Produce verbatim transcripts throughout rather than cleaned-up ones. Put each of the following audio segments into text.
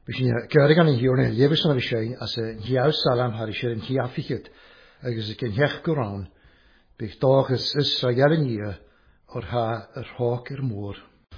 Bhí cearg an hiúr na lébhas na bhí as a hiáh salam har sé an hiafichid agus a cin heach go rán. Bhí dáchas is ra gearan ní or ha ar hák ar mór.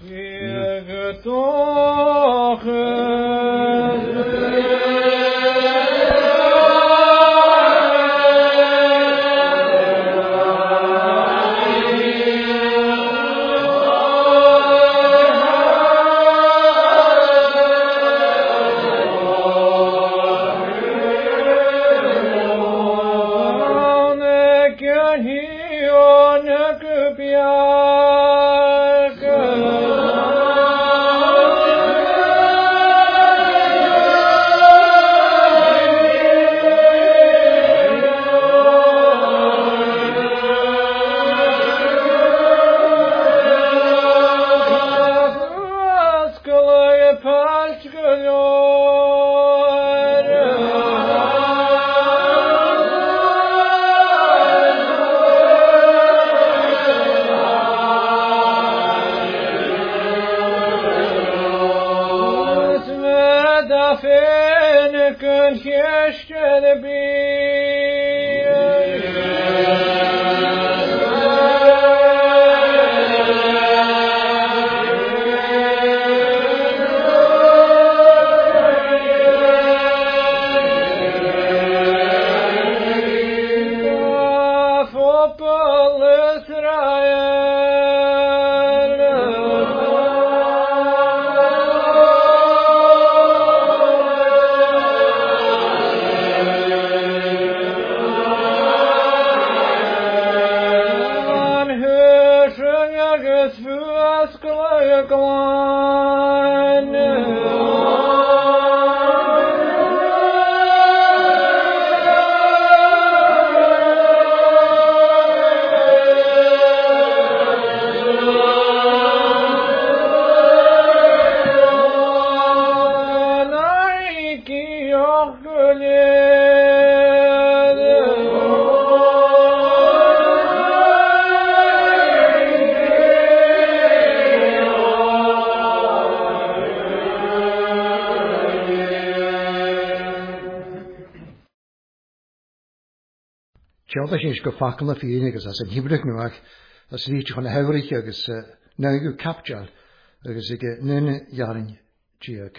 Tjálta sin go facan na fiine agus as an hibrich nuach as líte chun na hevrich agus nagu capteal agus ige nune jarin tíag.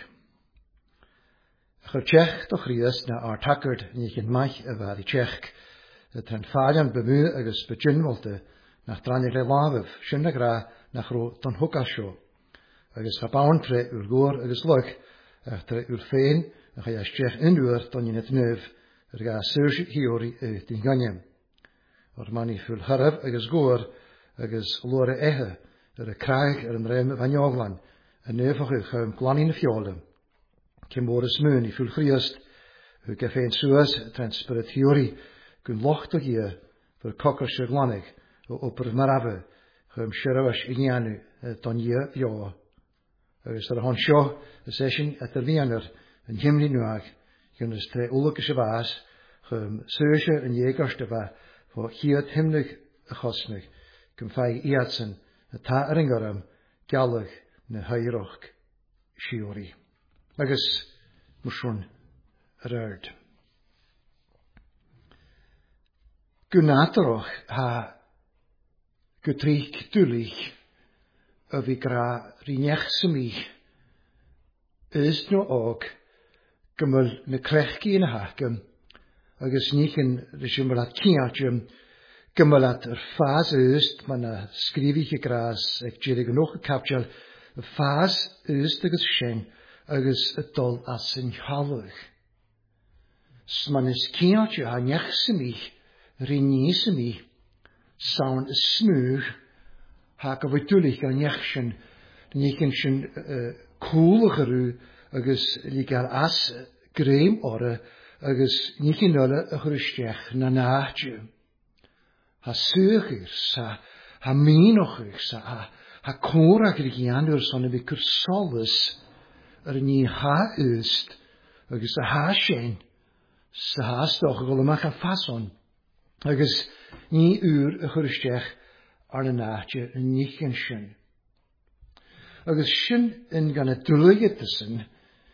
Chur Czech do chrías na ar takard ní chin maich a bhadi Czech a tan fáilan bemú agus bejinmolte nach drannig le lábh sin na gra nach ro don hoka seo agus cha bauntre ur gór agus loch achtar ur féin a cha Czech inúir don in het neuf er ga surge hiori uit in ganjem. Or mani ful harab agus góor agus lore ehe er a kraig er een rem van Joglan en neufach chum glan in de fjolem. Kim boris meun i ful chriast hu gefein suas transpirat hiori kun locht og hier voor kokkers glanig o opper marave chum shirawas ignanu don je jo. Agus er hon sjo de session at der wiener en himli nuag Gunnes tre ulukische waas, gum surge en jegerste wa, voor hier himlig gosnig, gum fai iatsen, de ta ringaram, gallig, ne heiroch, shiori. Agus, mushun, rerd. Gunateroch ha, gutrich dulich, avigra rinechsemi, is no og, gymol na crechgi yn hacym, agus níchen rysym at kiatjum, gymol at yr ffas yst, ma na sgrifich y gras, ag jirig yn och y capdial, y ffas yst agus sien, agus y dol as yn halwch. Sman ys kiatju ha nechsym i, rinisym i, sawn y smwg, ha gyfwydulich gan nechsyn, níchen syn cwlwch yr agus ligar as greim ore, agus níchen nulle a chrystiach na naadju. Ha suchir, sa, ha minochir, sa, ha, ha korach rigianur son a vikur solus, er ni ha üst, agus a ha shen, sa ha stoch golemach a fason, agus ni ur a chrystiach ar na naadju, níchen shen. Agus shin in gan a dulugetissen,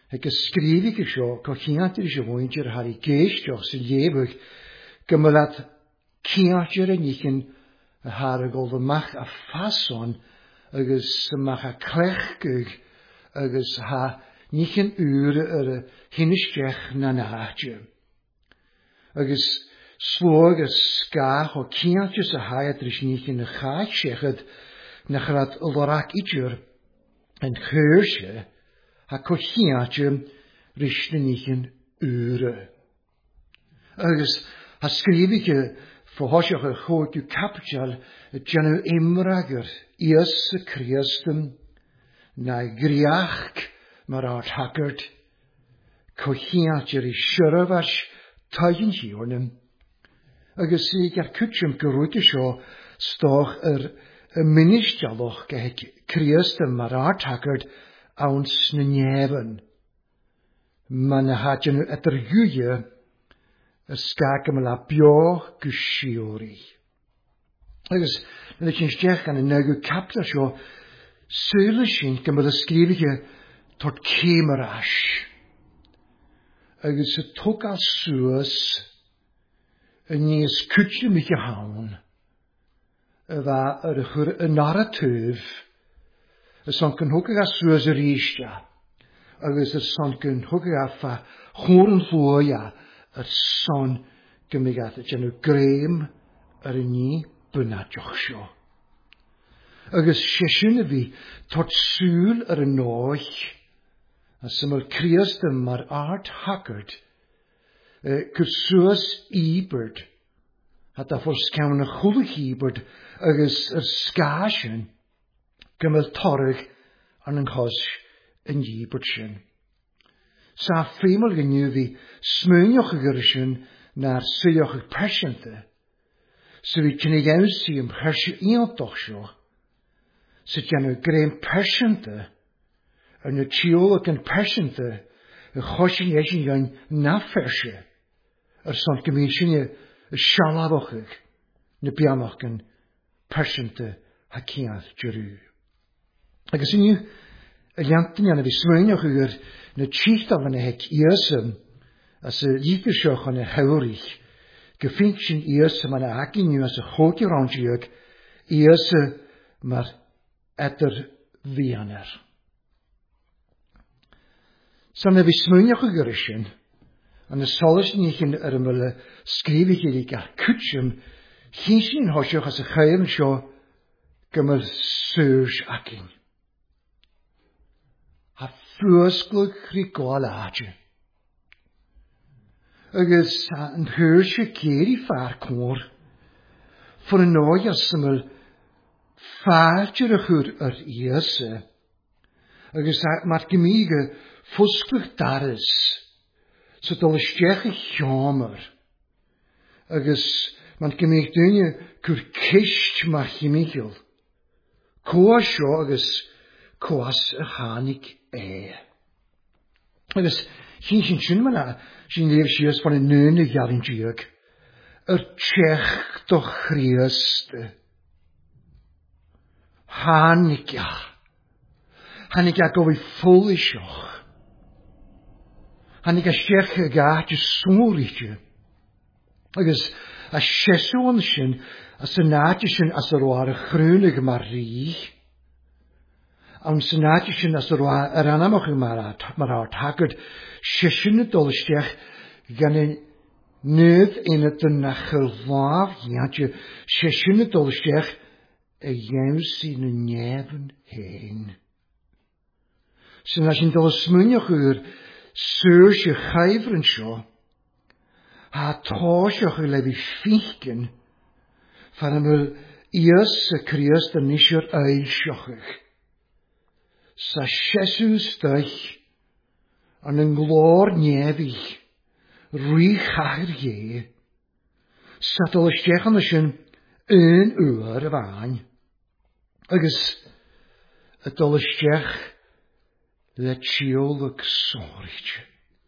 Hag ysgrifig ysio, cochiant ysio hwyntir har I geistioch sy'n liebwg, gymylad ciantir yn eich a har ag ol mach a fason, agus mach a clechgug, agus ha nich yn ure ar y hinisgech na naadje. Agus slog a skach o ciantir sa haiad rys nich yn y chaid siechad, na chrad lorak idjur, en cheursje, ha cochiantir rys nich yn ure. Agus ha skrivig Verhoosje gehoord u kapital, het janu imrager, eerste Christum, na griach, maar uit hakkerd, kochiatje is shurvas, tuigen hiernem. Agus ik er kutjem geroete scho, stoch er een ministjaloch gehek Christum, maar uit hakkerd, ons neven. Man had janu etter juye, Ysgag am la bio gyshiori. Agus, na chi'n stech an y negu capta sio, sŵl sy'n gymryd ysgrifig tord cymrash. Agus y tog al sŵs, yn ys cwtio mich y hawn, y fa yr ychwyr y narratyf, y son gyn hwg ag sŵs yr eistia, agus y son gyn hwg ag fa chwrn fwy yr son gymigad y janw greim yr ni bynadioch sio. Agus sesyn y fi tord sŵl yr noich a syml criastym mar art haggard cwrsws iberd a da ffors cawn y chwlwch iberd agus yr sgasyn gymryd torrig an yng nghos yn iberd sy'n. Sa ffeimol gynnu fi smynioch y gyrysyn na'r sylioch y persianthe. So fi cynnig awsi ym persiant iodoch sio. So gan y greim persianthe yn y tiolog yn persianthe y chosyn eisiau gan na fersia. Yr son gymysyn y sialadoch ag na bianoch gan persianthe haciath gyrw. Agus yn yw y liantyn yan y fi smynioch y gyr na tchichtaf an hek iasem, as y liedersioch an y hawrich, gefinksyn iasem an y hagin nu as y hoge randjiog, iasem mar etter vianer. San y fi smynioch y gyrysyn, an y solis nichen ar ymwyl y skrifig i lig ar cwtsym, chinsyn hosioch as y chael yn sio, gymryd sŵrs agin. Ha ffrwysglwg rigol adje. Agus yn hyrsje keer I far kor, voor een nooi as syml faartje rechur er iese. Agus maar gemige fusglwg daris, so dal stech I chamer. Agus man gemig dunje kur kist maar gemigel. Koa sjo agus koas a hanik e. Agus, chi'n sy'n sy'n myna, sy'n leir sias van een neune jarin diog, er tjech doch Christe. Hanik ja. Hanik ja gofi foolish-och. Hanik ja tjech a gaatje soorrietje. Agus, a sjesoon sy'n, as a naatje sy'n as er ware grunig Marie, Am senatischen as er er anamach marat marat haggard session het dolstech gan neuf in het nachelwaaf jaatje session het dolstech a jens in een neven heen. Sen as in dol smunjoch uur seusje geiveren sjo ha toosjoch levi fichten van hem eerste Christen nischer eilsjochig. Sa Jesus stuich an een gloor nevig, rich hager je, sa dol stech an asyn een uur waan. Agus, het dol stech le tjolwg sorgje.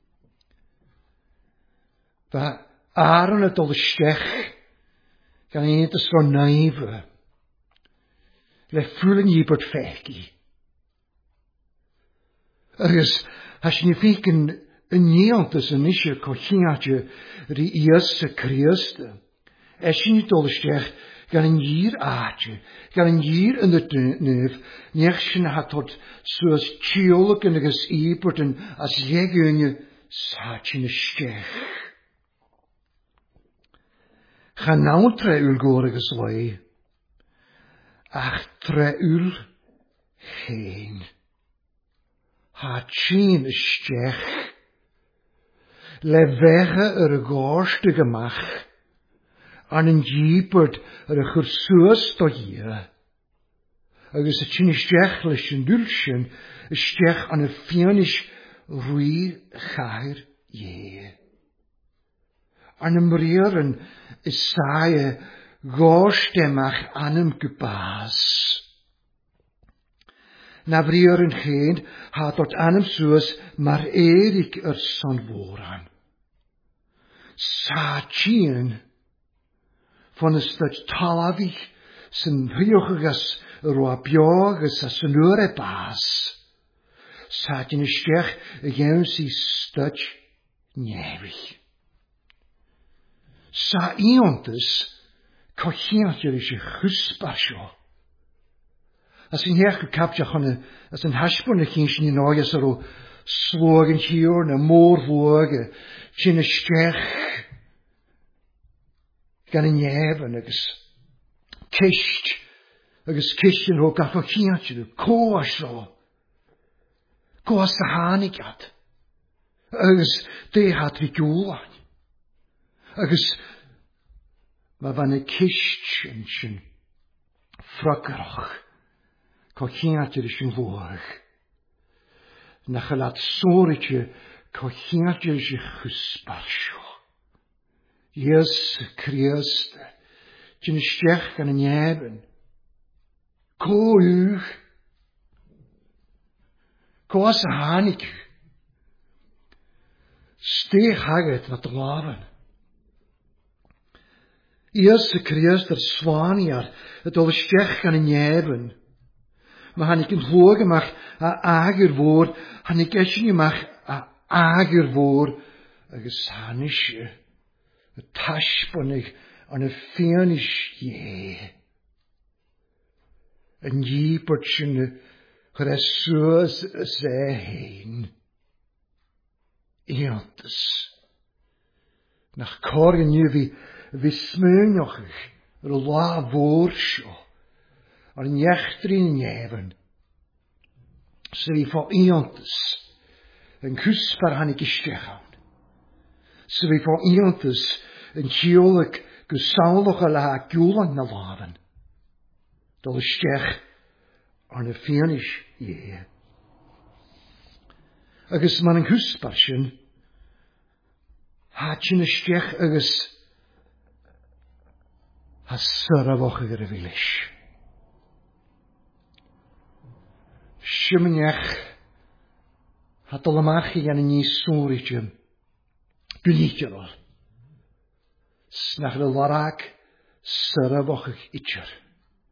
Va aaron het dol stech gan een te so naive, le voelen je bot feki. Agus, has ni fiken yn niantas yn eisiau cochiadje ri Iesu Christe. Es ni dolstech gan een jier aatje, gan een jier in de neuf, niechsen had tot zoals tjolik en ges ieperten als jegunje saatje ne stech. Ga nou tre ul gore gesloi, ach tre ul geen. Ha tjien stech, le wege er goorste gemach, an een jiepert er een gersoos tot hier. Agus a tjien stech leis een dulsjen, stech an een fianisch rui gair je. An een breren is saaie goostemach an hem gebaas. Na breren geen had tot an hem soos, maar Erik er son woran. Sa tjien van een stuk talavig, zijn riochigas roapjoges as zijn ure baas. Saat in een stech, een si stuk nevig. Sa iontes, kochiantje is je gusparsjo. As een heer gekapje gaan, as een haspone kinsje in oorjes er slogen hier, na moorvogen, in een stech. Gan een jeven, agus kist, agus kistjen ho gafo kiantje, koas zo. Koas de hanig had. Agus de had vi gjoan. Agus, maar van een kistjen, sjen, frakkeroch, ko kiantje is een woog. Na gelat soritje, ko kiantje is je gesparsjo. Jezus Christus, tjin een stech kan een hebben. Ko u, ko as hanik u. Steeg haget wat te laven. Jezus Christus zwaanier, het al stech kan een hebben. Maar han ik een vlogen mag a ager woord, han ik eschen mag a ager woord, a gesanische. Het tasponig aan een fianisch je. Een jeepertje geresoos zij heen. Eantes. Nach korgen je wie, wie smeunochig, er la woordsjo. Ar een jechtrin jeven. Ze wie van eantes. Een kusper han ik gestegen. Ze wie van eantes. Een tjolik gesaldige la gjoelang na laven. Dat is stech aan een fianisch je. Agus man een husparsjen. Had je een stech agus. Has surre wochiger willisch. Shimmenjech. Had allemaal geen een nie soritje. Gelietje al. Snach de larak, surre wochig itcher.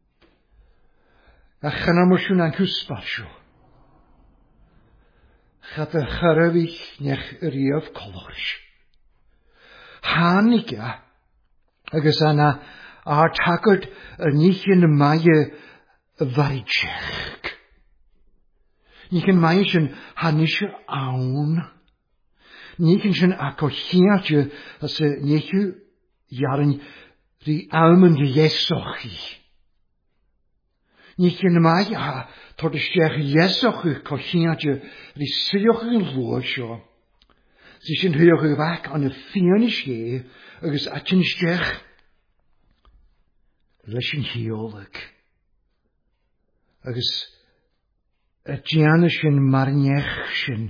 A chanamosjoen aan kusparsjo. Gaat de charewig nech riev kolors. Hanika, agus ana aartakert er niet in de maaie varitjech. Niet in maaie hanische aun. Niet in zijn akkochiaatje, als ze niet jaren die almen die jesochi. Niet in maaie ha, tot de sterke jesochi kochiaatje, die sioch in loosjo. Ze zijn heel gewak aan de fianisch je, agus atjen sterk. Leschen heerlijk. Agus atjanischen marnechschen.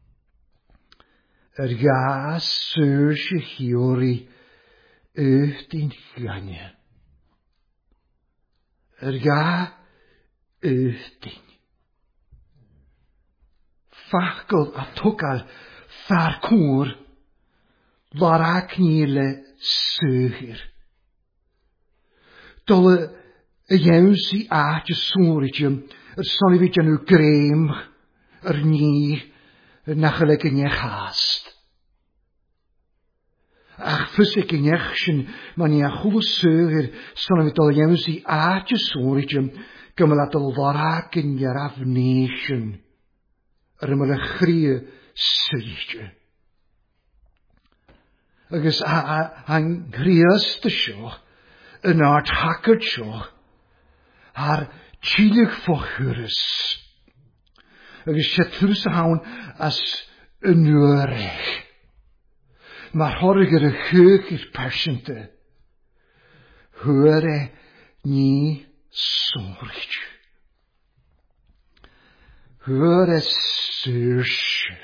Er ga seurse hiori uit in ganje. Er ga uit in. Fakkel atokal farkoor. Larakniele seuger. Dolle jousie aatje soortje. Er zal een beetje nu kreem. er nie nachelijk in je haast. Ach, fysig in je sin, man je goede zeuger, son we al jou zie aatje soortje, kom laat al warak in je afneesjen, er maar een grie sugje. Agus han grieëste sjo, een aard hakkert sjo, haar chilig voorhures. Agus het truse haun as een uurreich. Maar horger een geuker persente, hoore nie zorgje. Hoore sursje.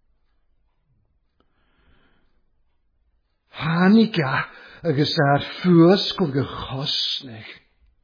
Hanika agus ar fuasgol gechosnig.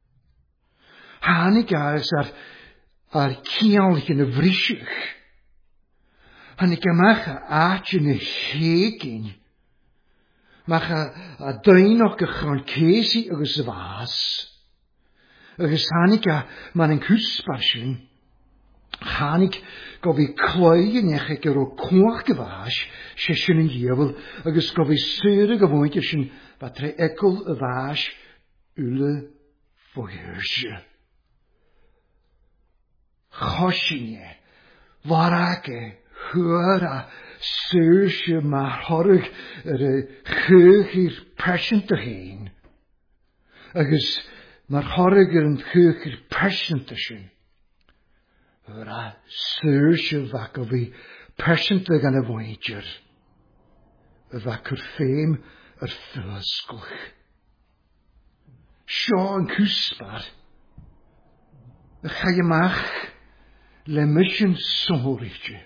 Hanika agus ar ar kialch in y vrisich. Hanika macha aatje in y hegin. Macha a duinoch gechan kesi agus vaas. Agus hanika man yn cwsbarsin. Hanig go fi cloi yn eich ag o cwach gyfas, se sy'n yn diefel, agus go fi syr y gyfoint sy'n batre egol y fas ule fwyrsio. Chosinie, warage, hwyra, syrsio ma horig yr y chych i'r persent y hyn. Agus ma'r horig yr yn chych i'r persent y sy'n. Hwyra syrsio fac o fi persent y gan y fwydier. Y fac yr ffeim yr ffysgwch. Sio yn cwsbar. Y chai ymach le mysyn soridje.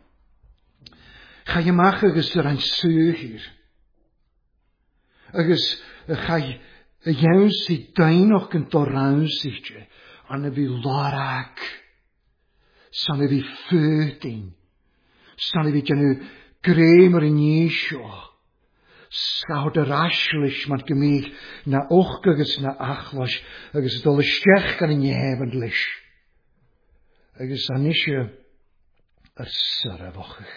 Chai ymach agos yr ein syhir. Agos y chai y iawn sy'n dainoch yn dorawn sy'che. An y fi lorac. San y fi ffydin. San y fi dyn nhw grem ar y nisio. Sgawd yr aslis ma'n gymig na och agos na achlos agos dol y stech gan y nefn lys. Agos anisio yr syrafochych.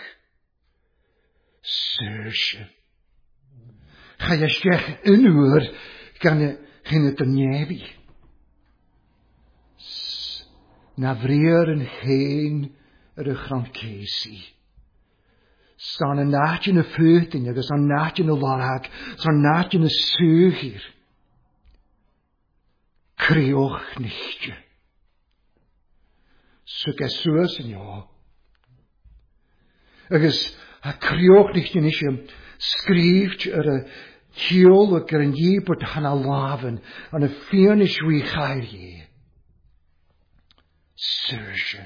Syrsio. Chai y stech yn ŵr gan y chynnydd y nefi. Na vrier yn heen yr y chrankesi. San y nacht yn y ffytyn, agos an nacht yn y larag, san nacht yn y sŵgir. Creoch nichtje. Sŵg a sŵas yn jo. Agos a creoch nichtje nisje skrift yr y hiol ag yr yn jibod han a laven an y fianish wy chair je. Syrsje.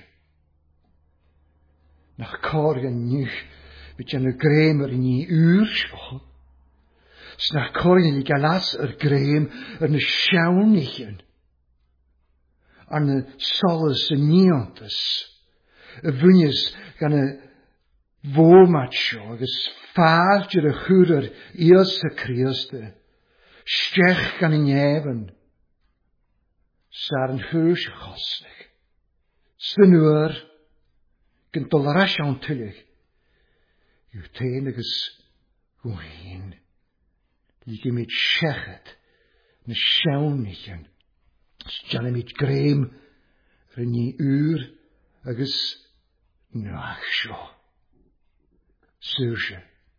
Nach korgen nuch, met je een greem er niet uur school. Snach korgen ik alas er greem er een schaunigen. An een solis en niantes. Een wunjes gaan een womacho, ges vaartje de goeder eerste Christe. Stech gaan in jeven. Sar een huisje gostig. Snuur, kunt tolerantie aan tullig. Je teeniges goeien. Je met schechet, met schaunigen. Stjane met greem, er nie uur, agus naachsjo. Syrsje.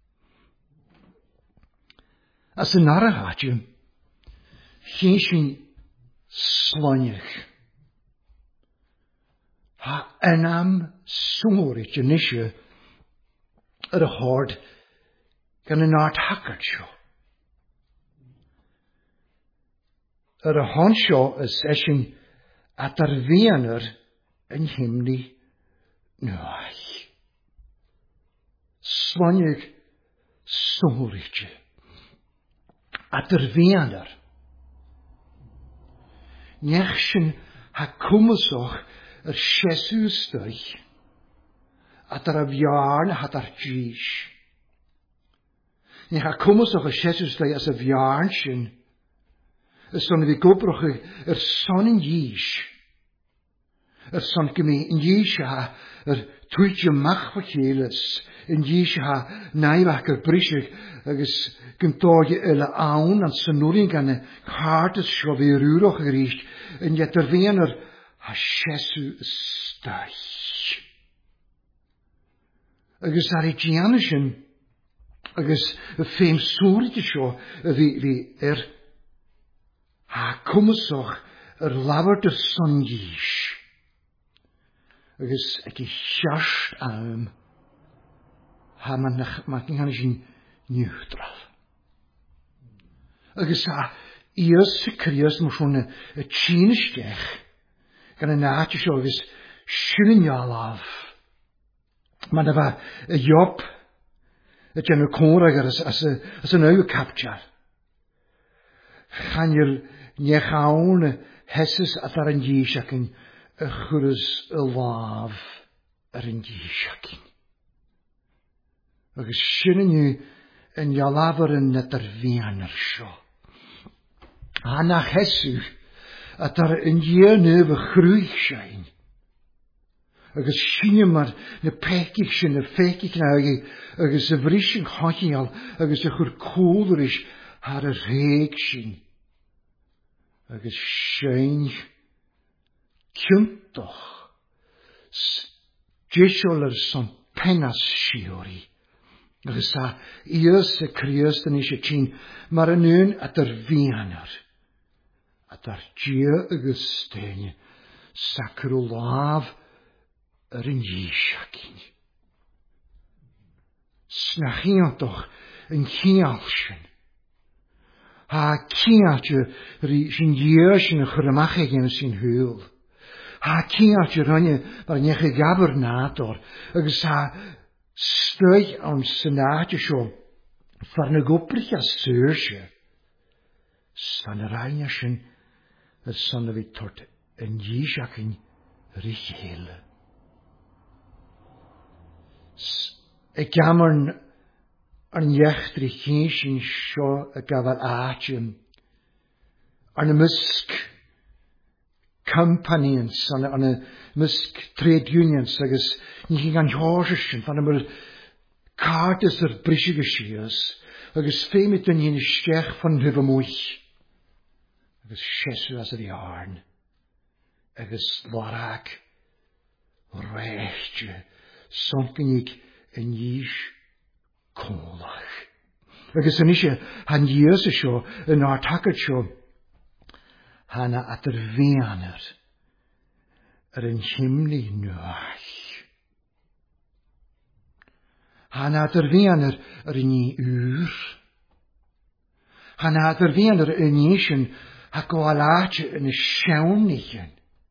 As een narraatje, geen zijn slonjig. Ha enam soortje nisje er a hord gan een aard hakkertjo. Er a honsjo is eschen at er weener in himni nuach. Swanjig soortje. At er weener. Nechschen ha kummesoch er Jesusdich, at er a bjarn hat er jish. Ni ha komos och a Jesusdich as a bjarnsjen, es son vi gobroch er son in jish. Er son gemi in jish ha er tuaitje mach fa chélas in díise ha naimach ar brisig agus gyntóge yle awn an synwrin gan y cartas sio fi rwroch ar eist yn yet ar fian ar ha Jesu ystach. Agus ar ei gianasyn agus y ffeim sŵrid sio fi fi er ha cwmysoch ar lafart y songis. Agus ag i siast am ha man ma'n gynnu sy'n niwtral. Agus a ios y crios mwys hwn y tîn ysgech gan y nat ysio agus sy'n ialaf. Ma'n efa y job y gen y cwr ag as, as, as y neu y captjar. Chan i'r niechawn y hesus at ar yn gys ac yn y chwrys y laf ar yn gys ac yn. Agus sy'n yn yw yn ialafar yn net ar fian ar sio. Hanna hesu at ar yn yen yw y chrwych sy'n. Agus sy'n yma'r na pecig sy'n na fecig na agi agus y frys yn chochial agus y chwr cwlr is ar y rheg sy'n. Agus sy'n Kjuntoch, jesol er son pengas siori. Agus a ios y crios dyn eisiau tîn, mar yn un at yr fianar. At ar gia y gystyn, sacr o laf yr yn iesiacin. Snachiotoch yn chialsyn. Ha ciatje ri sy'n ies yn y chyrmach egen sy'n hwyl. Ha ciatje ranne mar nech y gabr nador. Agus ha støy am senatje sio. Farne goprich a sørsje. Stan y rhain sy'n y son vi tort yn iesiacin rych hele. Y gamern Ar'n iechdri chinsyn sio y gafal aatym. Ar'n y mysg companions, ar'n y mysg trade unions, agos ni chi'n gan horsysyn, fan ymwyl cartas ar brisig y sias, agos ffeimit yn hyn ysgech fan hyf y mwych. Agos Jesu as ydi arn, agos lorag, rechtje, sonkenig yn ish Cólach. Agus yn eisiau han ies y sio yn artagad sio hana at yr fianar yr yn hymni nwach. Hana at yr fianar yr yn i ŵr. Hana at yr fianar yn eisiau ha goalat yn y siawn nichen.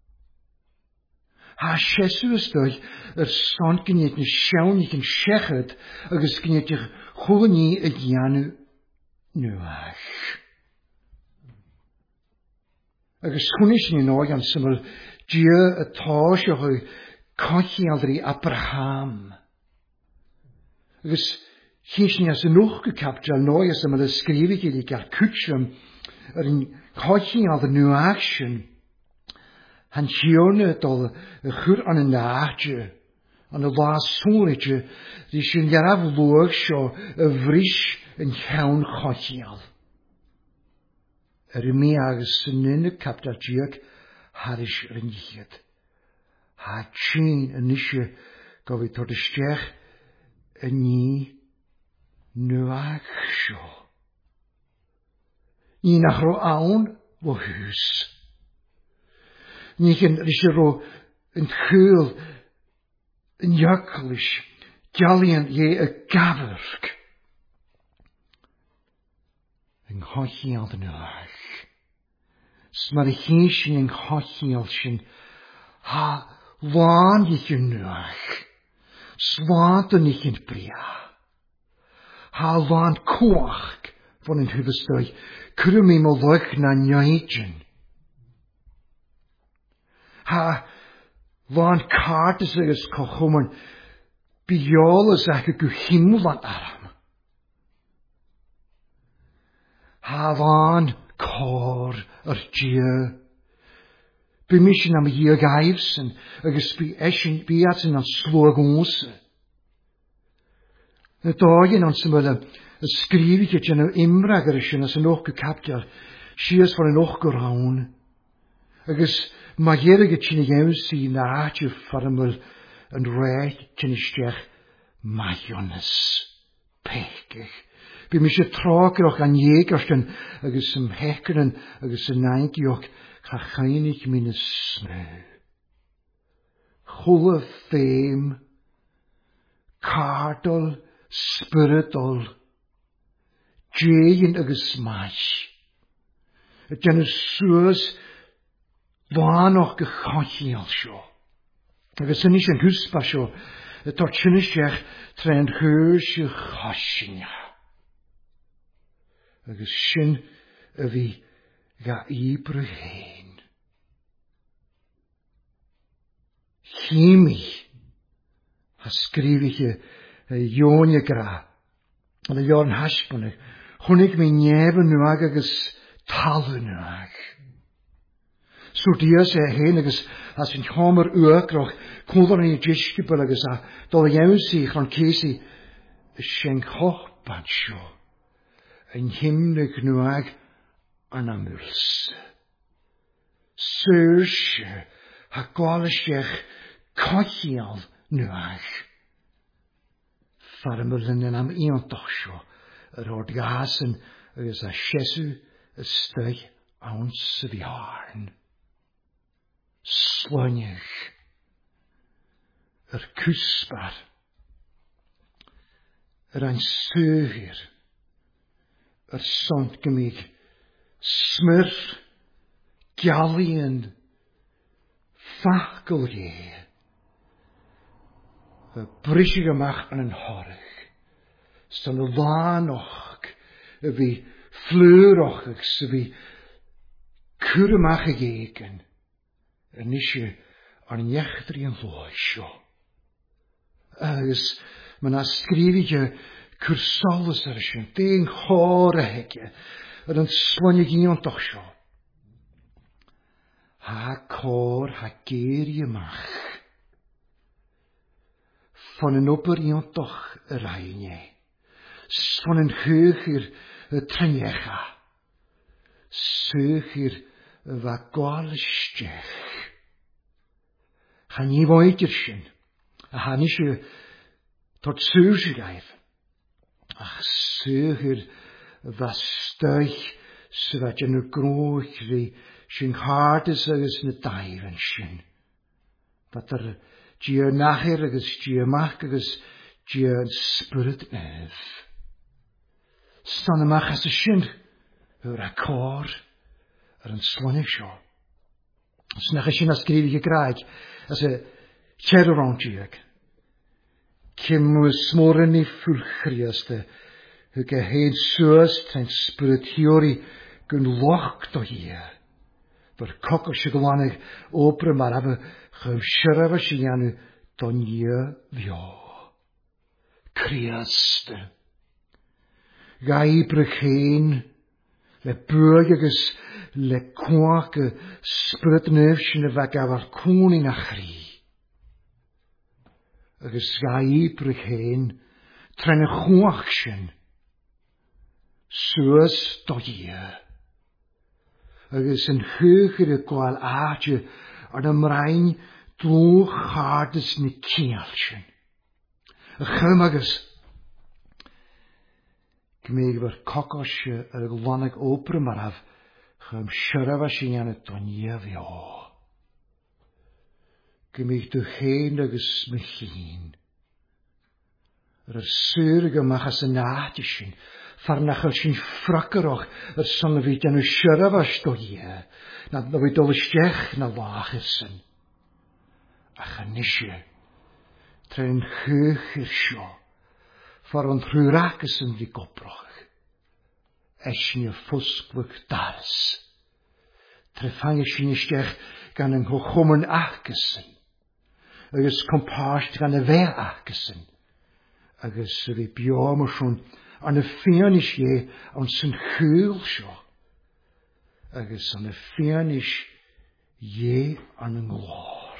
Ha Jesu ystod yr son gynnyd yn siawn ich yn siechyd agos gynnyd i'ch chwni y gianw nwach. Agos chwnis ni'n oed am syml dia y tos o'ch o'i cochi aldri Abraham. Agos chys ni as y nwch gycapdral noi as yml ysgrifig i gael cwtsym yr yn cochi aldri nwach sy'n Han sione dol y chwr an y naadje, an y las sŵnidje, di sy'n garaf lwag sio y frys yn llawn chochial. Yr imi agos sy'n y capdal diag harish ryngiad. Ha chyn yn eisiau gofyd tord ysgech y ni nwag sio. Ni nachro awn o hws. Niet een risero een geul, een jaklish, gallian je een gaverk. Een hochi al de nuach. Smar ik heesje een hochi al shin. Ha, waan je je nuach. Swaten ik in bria. Ha, waan koach van een huvudstui. Krummi mo luik na njaitjen. Ha, van kaartes is kochummen, biole zeg ik u himmelan arm. Ha, van kor er tje, By mis yn am hi gaifs agus by eisiau biat yn an slwag ons. Y doi yn an syml y sgrifig et yn imrag ar ysyn as yn och gecapdial sias fan yn och gorawn. Agus mae hierig et yn ews i na atio ffarmol yn rhaid yn ysdiach maionis pechgych. By mis y trog roch an ieg osyn agus ym hecyn agus yn naingioch cha chainig min smrw. Chwle ffeim, cardol, spiritol, jain agus maich. Y dyn y sŵs fan o'ch gychochiol sio. Agus yn eisiau hwsba sio, y torchyn eisiau tre'n hwys y chochinia. Agus sy'n y fi ga ibr hen. Chimi ha sgrifig y ionia gra. Ond y ion hasbon y chwnig mi nef yn nwag agos tal yn nwag. So dias e hen agos as yn chomer uagroch cwndor yn y gisgybl agos a dol y iawn si chan cesi y sien chochbad sio. Yn hymnig nwag an amwls. Sŵrs ha gwalysgech cochial nwag. Farmwlyn yn am iontoch sio, yr oed gas yn ys a siesu y steg awn sydd i harn. Slonych yr cwsbar, yr ein sŵhir, yr sont gymig smyr, gialian, fachgol ie. Y brisig ymach yn yn horych. Stan y lanoch, y fi flwroch ag sy fi cwr ymach ag egen. Yn eisiau ar niechdri yn loesio. Agus, mae'n asgrifig y cwrsolus ar ysyn, dyn chor a hege, yr yn slonig i'n doch sio. Ha cor ha geiri ymach. Van een opper iemand toch rijne. Van een heugir trenjecha. Seugir wa gwalstech. Gaan nie woiterschen. Han is je tot seugirgeif. Ach seugir wa stuig zodat je nu groog wie zijn hart is agus ne daiven sin. Dat er Dia nachir agus dia mach agus dia spirit ef. Stan ymach as y sin yr a cor ar yn slonig sio. Snach y sin asgrifig y graig as y cherron diag. Cym y smoren i ffwlchrias de hyg a hen sŵas tra'n spirit hiori gyn loch do hir. Fyr coc o sigolanig opra mar af y chym siaraf a sianw don ie fio. Criaste. Gai brych hyn, le bwag agos le cwach y sprit nef sy'n y fag afar cwn i'n achri. Agos gai brych hyn, tren y chwach sy'n, sŵas do ie. Agus yn hwgr y gwael adio ar ymraen dlwch hardys ni cialsyn. Y chym agus gymig fyr cocosio ar y glonig opr maraf chym siaraf a sy'n an y doniaf i o. Gymig dy hen agus my llun. Ar y syr gymach as y naadysyn farnachel sy'n ffracaroch yr son y fyd yn y siaraf a stoia, na na fyd olystech na lach ysyn. A chanisio, tre'n chych i'r sio, far o'n rhywrach ysyn di gobroch. Esyn y ffwsgwch dars. Trefang ysyn ystech gan yng nghochwmyn ach ysyn. Agus compasht gan y fe ach ysyn. Agus y fi biom o swn an y fianis ie an sy'n chwyl sio. Agus an y fianis Ie an yn glor.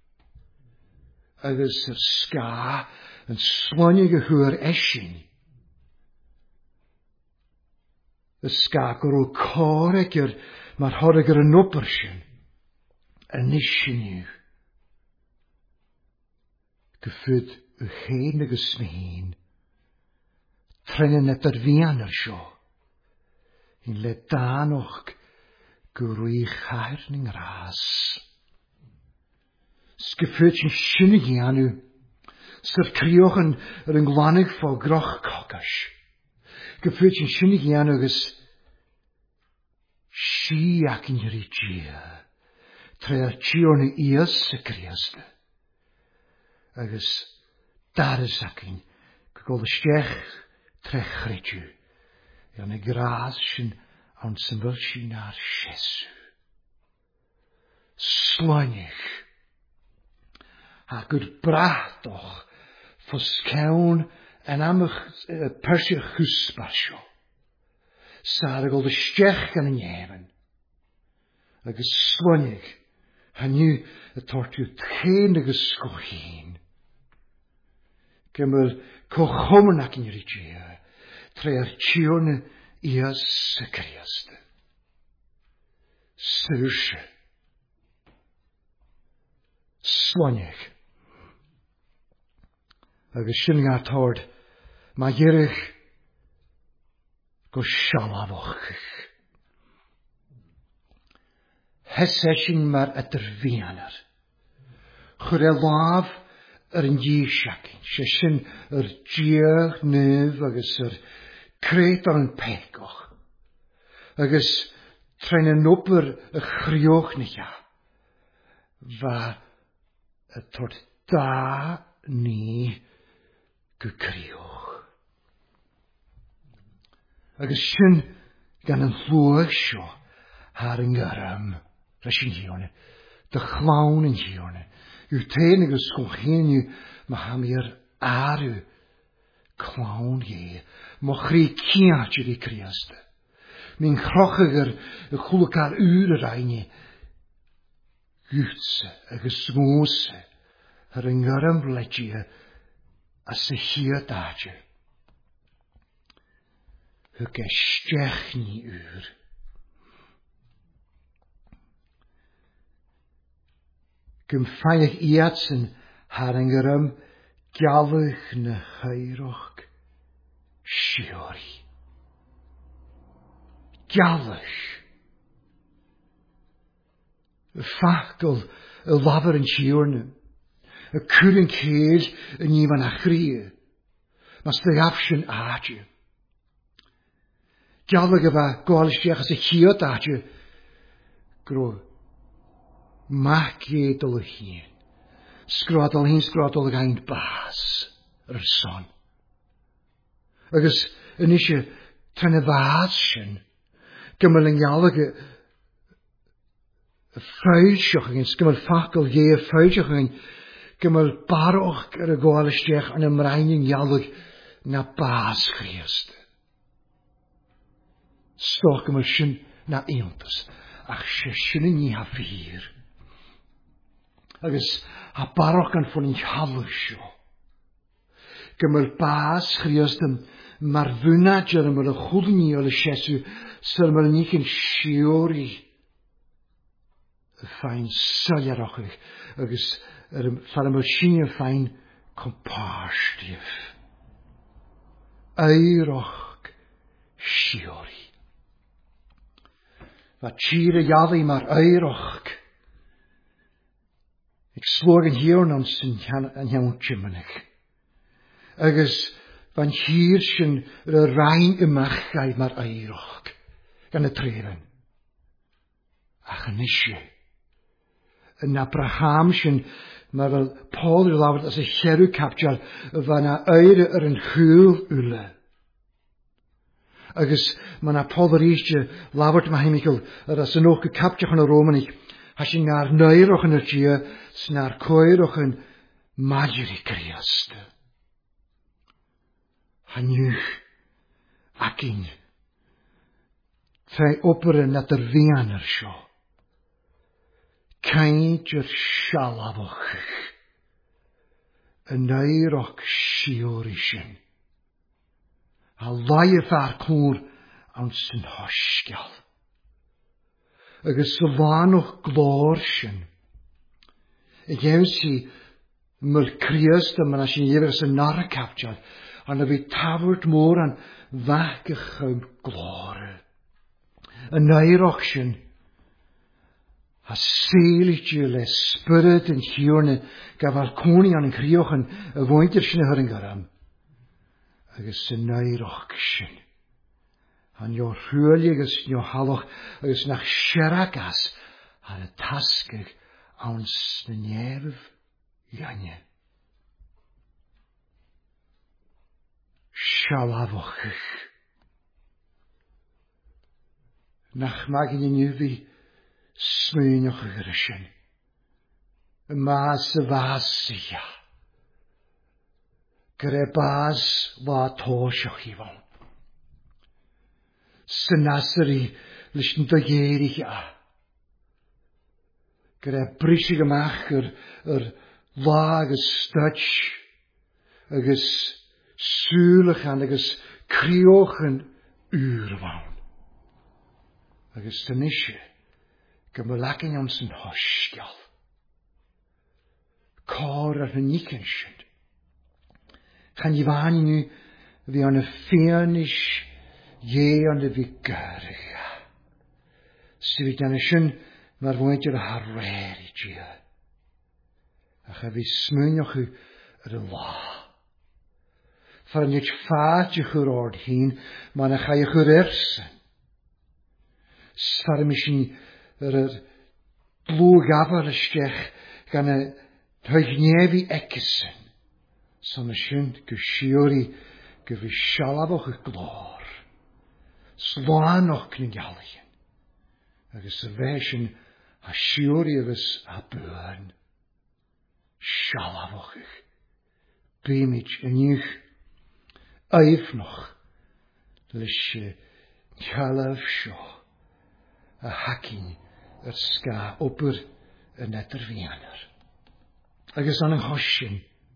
Agus yr sga yn slwnig y hwyr esyn. Y sga gwrw coreg yr mae'r horeg yr yn obersyn. Yn nisyn yw. Gyffyd y hen ag ysmyn. Trennen et yr fian yr sio. In le dan och gwrwy chair nyng ras. Sgyffyd sy'n synig i anw. Sy'r crioch yn yr ynglanig ffo groch cogas. Gyffyd sy'n synig i anw gys si ac yn yri gia. Tre'r tio na ias y criasta. Agos daras ac yn gogol y stech trech rydw. Gan y gras sy'n an symbol sy'n ar Jesu. Slanych. Ac yr brachtoch fos cawn yn amach persio chwsbarsio. Sa'r agol y stech gan y nefn. Ac y slanych. Hynny y tortiw tchen ag ysgochyn. Gymryd cochomyn ac yn yrigio. Tre'r tion ias y criast. Syrse. Slanych. Ag y sy'n nga tord. Mae gyrich go sialafoch. Hesesyn mar at yr fianar. Chwre laf yr yn ddysacyn. Sesyn yr diach nyf agos yr cret ar yn pegoch. Agos tre'n yn obyr y chrioch ni ia. Fa y tord da ni gycrioch. Agos sy'n gan yn llwag sio har yn gyrym. Rys yn hione. Dy chlawn yn hione. Yw tein ag ysgolchyn yw ma ham i'r arw chlawn ie. Mo chri ciat yw di criasta. Mi'n chrochag yr y chwlwg ar ŵr yr aini. Gwtse ag ysgwse. Ar yng ngyrym blegia a sychia dadja. Hyg estech ni ŵr. Gymffaich iad sy'n har yng ngyrym galwch na chairoch siori. Galwch. Y ffacol y lafar yn siorna. Y cwr yn ceil yn ifan a chria. Mas dy afsyn adja. Galwch yfa gwalysdiach as y chiod adja. Gro. Mac edol y hyn. Sgrodol hyn sgrodol y gain bas. Yr son. Agos yn eisiau tren y fad sy'n. Gymryd yn galwg y ffawdsioch yn gymryd ffacol ie y ffawdsioch yn gymryd baroch ar y gwalysdiach yn ymraen yn galwg na bas Christ. Stoch gymryd sy'n na eontas. Ach sy'n yn ni ha fyr. Agos a baroch gan ffwn yn halwg sio. Gymryd bas Christ yn marfwnad ar ymwyl y chwlni o'r Iesu sy'n ymwyl ni chi'n siori y ffain syliaroch agos ffa'r ymwyl sy'n y ffain compastif. Eiroch siori. Fa tîr y iaddi mar eiroch. Ik slog yn hiwn ond sy'n hiawn tymynach. Agos van hier sy'n y rhain ymachau mar eiroch. Gan y trefen. Ach yn eisiau. Yn Abraham sy'n mae fel Paul yw'r lawr as y cherw capdial fan a eir yr yn chwyl yle. Agos mae na Paul yr eisiau lawr mae hymigol yr as yn o'ch capdiach yn y Romanig. Has yn ar neuroch yn y dia, sy'n ar coeroch yn magir i Christ. Hanyw ac un. Fe oper yn at yr fian yr sio. Caint yr sialafwch. Yn eirog siwrisyn. A laif ar cwr awn sy'n hosgial. Agus y fanwch glor sy'n. Y gewn si myl crias dy man a sy'n efer sy'n nar y capdiad. An y fi tafwrt môr an fach y chym glor. Yn eirog sy'n. A seilig je le spirit yn hiwrne gafal cwni an yn criwch yn y fwyntir sy'n hyr yn garam. Agus sy'n eirog sy'n. An jo rhwylig ys jo halwch agus nach siaragas ar y tasgig awn sy'n nefydd ianne. Sialafwch ych. Nach mag yn ynyfi smynwch ych yr ysyn. Y mas y fasia. Gyre bas fa tosioch i fawn. Synasari lys yn dygeirig a. Gyre brisig ymach yr, yr lag y stydj. Agus sŵlach an agus crioch yn ŵr fawn. Agus dyn eisiau. Gymylagin ons yn hosgial. Cor ar y nicyn sydd. Chan i fan i nu fi an y ffearnish ie an y fi gyrch. Sydd fi dan y sy'n mae'r fwynt yr harwer i ti. A cha fi smynioch yw yr y la. Far nid ffaat i'ch yr ord hyn, ma'n a cha i'ch yr ersyn. Sfar mi sy'n yr yr blwg afar ysgech gan y thygnefi ecysyn. Son y sy'n gysiwri gyfi sialafwch y glor. Slanoch cyn galien. Agus y fesyn a siwri ys a bwyn. Sialafwch ych. Bymig yn i'ch eifnoch. Lys calaf sio. A hacin yr sga obyr y nedr fianar. Agus an yng hosyn.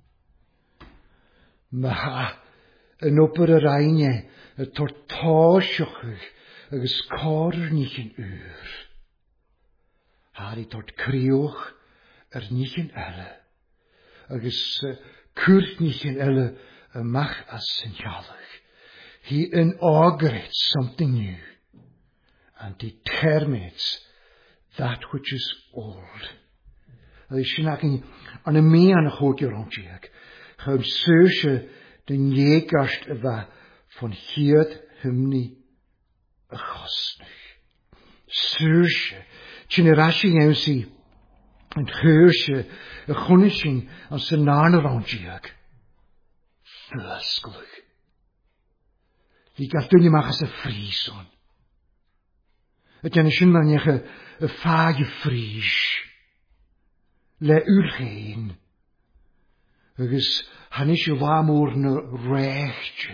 Ma ha yn obyr yr aine y tortosioch ych agus cor nich yn ŵr. Har i tort criwch yr nich yn ele. Agus cwrt nich yn ele y mach as yn hialach. He inaugurates something new. And determines that which is old. Hy sy'n agin an y mi an y chod i'r ontiag. Chym syrsio dyn iegast y fa von hyd hymni y chosnach. Syrsio, sy'n yr asi iawn si yn chyrsio y chwnisyn an sy'n narn yr ontiag. Fflysglwg. Li gall dyn i machas y ffrison. Het jan sy'n man eich y ffag y ffris. Le yw'r hyn. Agus hanis y famwr na recht.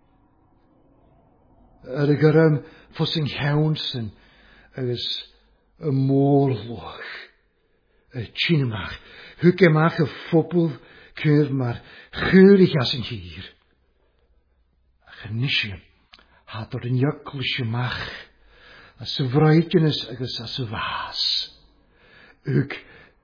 Ar y gyrram ffos yn hiawnsyn. Agus y môrlwch. Y tynymach. Hwg emach y ffobl cyrf mar chwyrig as yn hir. A chanisio had o'r yn yglis ymach. As y vreidgenis agus as y vas. Ug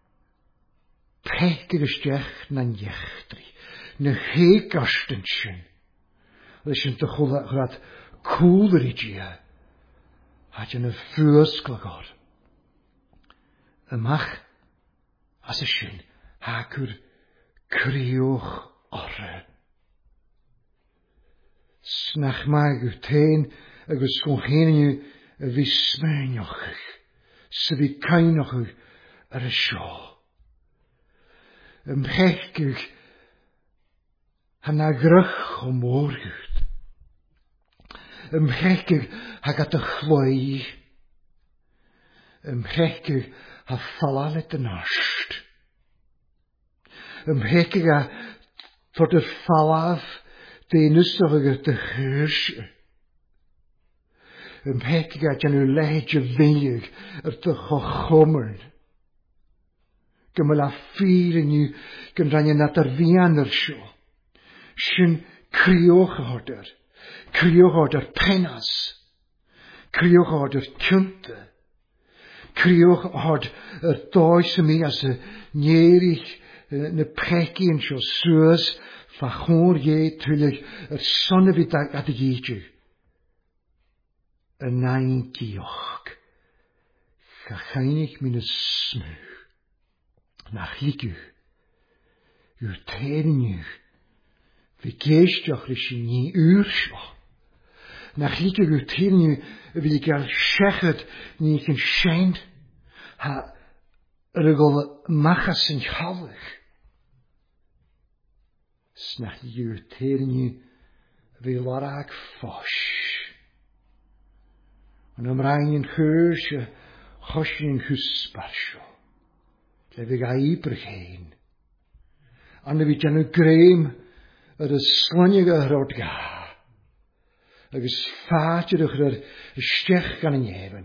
pech gyrstech na'n jechtri. Na hegasten sy'n. Lys yn dychwl grad cwlwyr i dia. Had yn y ffwrsglagor. Ymach as y sy'n hagwr criwch orre. Snach mag yw tein agus gwn hyn yw y fi smynioch ych, sydd fi cainoch ych ar y sio. Ymhech ych hana grych o môr ych. Ymhech ych hag at y chloi. Ymhech ych ha falalet yn asht. Ymhech ych a fod y falaf deinusach ych at y chyrs. Ym mheg ag jan yw leid y feilig yr dy chochomern. gymol a ffyr yn yw gyn rhan yn at ar fian yr sio. Sy'n criwch order. Criwch order penas. Criwch order cynta. Criwch order yr does y mi as y nierich na preki yn sio sŵs fa chwr ie tylig yr son y fydag at y gydju. Y nain gioch. Chachainig min y smw. Nach ligu. Yw'r terin yw. Fi geistioch rys i ni yw'r sio. Nach ligu yw'r terin yw. Fi gael siechyd ni gyn sien. Ha yr ygol machas yn chawych. Snach yw'r terin yw. Fi lorag ffos. Yn ymraen yn chwrs y chosyn yn hwsbarsio. Le fi gael i bryghain. Anna fi jan y greim yr yslonig y rhod ga. Agus ffat yr ychyr y stech gan y nefyn.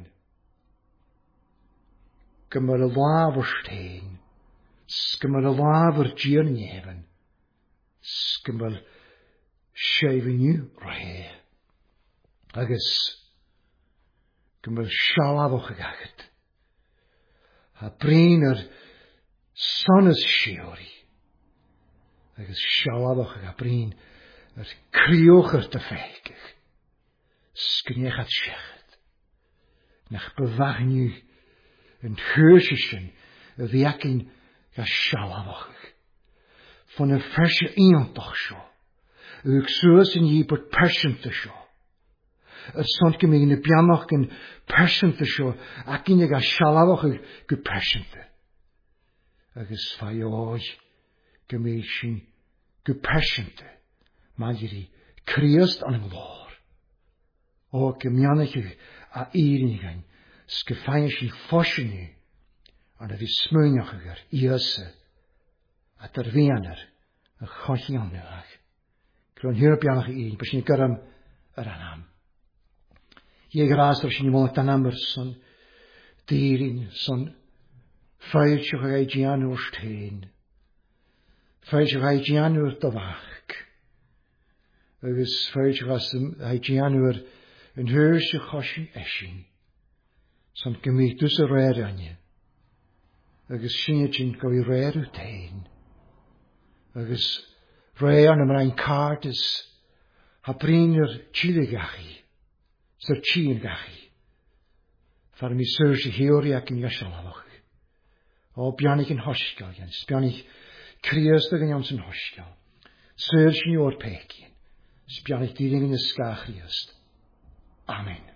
Gymar y laf o'r stein. Sgymar y laf o'r dion nefyn. Sgymar sefyn yw rhe. Agus gymar sialaf o'ch agachyd. A brin yr son ys siori. Agus sialaf o'ch ag a brin yr criwch yr dyffegych. Sgynech at siechyd. Nach bywach ni yn hwysysyn y ddiacyn ga sialaf o'ch ag. Von y fersio iontoch sio. Yw'ch sŵs yn i bod persynt y sio. Yr sont gymig yn y bianoch yn persynt y sio ac yn y ga sialaf o'ch ag gwy persynt y. Agus fai oi gymig sy'n gwy persynt y. Mae'n diri criast an yng nghlor. O gymianach yw a eirin gan sgyffain sy'n ffosyn yw an y fi smynioch ygyr i ysy a dyrfianar y chochi anwag. Gwrwn hyr bianach i ein, bys ni'n gyrram yr anam. Ie gras o'r sy'n i molach dan amr son deirin son ffeirsioch ag ei gianw o'r stein. Ffeirsioch ag ei gianw o'r dofach. Agus ffeirsioch ag ei gianw o'r yn hwysio chosi esyn. Son gymigdws y rhaid anya. Agus sy'n ydyn gael i rhaid o'r tein. Agus rhaid yn ymlaen cardys. Ha brin yr chile gachi. Sy'r chyn gachi. Far mi sy'r sy'n hiori ac yn iasalawach. O bianig yn hosgal gan. Bianig criast ag yn iawn sy'n hosgal. Sy'r sy'n o'r pecyn. Bianig diring yn ysgach riast. Amen.